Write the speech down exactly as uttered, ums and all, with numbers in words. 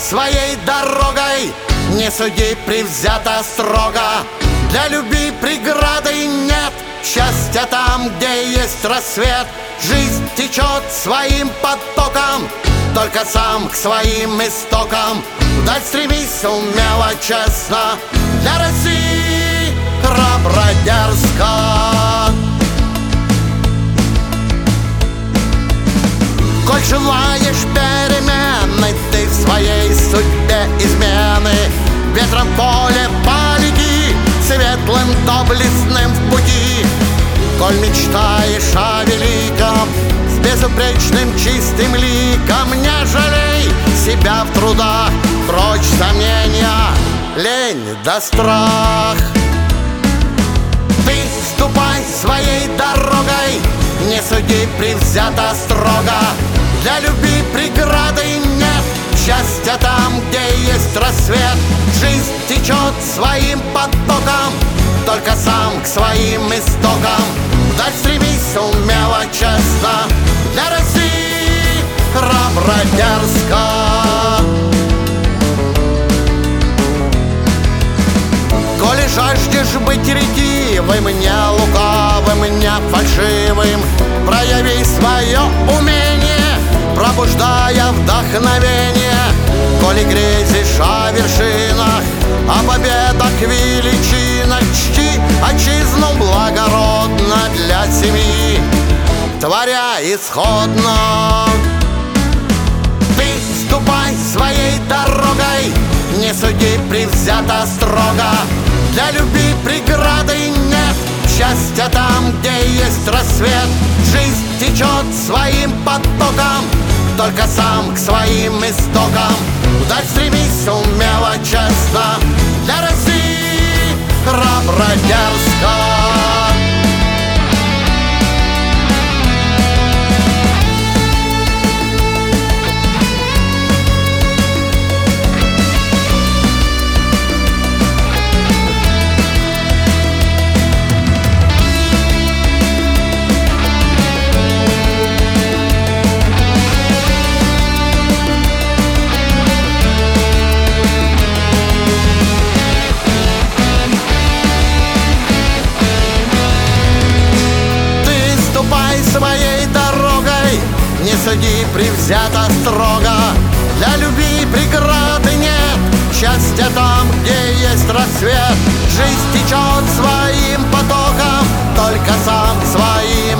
своей дорогой, не суди предвзято строго. Для любви преграды нет, счастья там, где есть рассвет. Жизнь течет своим потоком, только сам к своим истокам. Вдаль стремись умело, честно, для России храбро, дерзко. Коль желаешь перемены ты в своей судьбе измены, ветром поле полети, светлым доблестным в пути. Коль мечтаешь о великом, с безупречным чистым ликом, не жалей себя в трудах, прочь сомнения, лень да страх. Ты ступай своей дорогой, не суди предвзято строго. Для любви преграды нет, счастья там, где есть рассвет. Жизнь течет своим потоком, только сам к своим истокам. Вдаль стремись умело, честно, для России храбро, дерзко. Коли жаждешь быть ретивым, не лукавым, не фальшивым, прояви свое умение, пробуждая вдохновение. Коли грезишь о вершинах, о победах, величинах, чти отчизну благородно для семьи, творя исходно. Ты ступай своей дорогой, не суди предвзято строго. Для любви преграды нет, счастья там, где есть рассвет. Жизнь течет своим потоком, только сам к своим истокам. Вдаль стремись умело, честно, для России храбро, дерзко. Своей дорогой, не суди предвзято строго. Для любви преграды нет, счастья там, где есть рассвет. Жизнь течет своим потоком, только сам к своим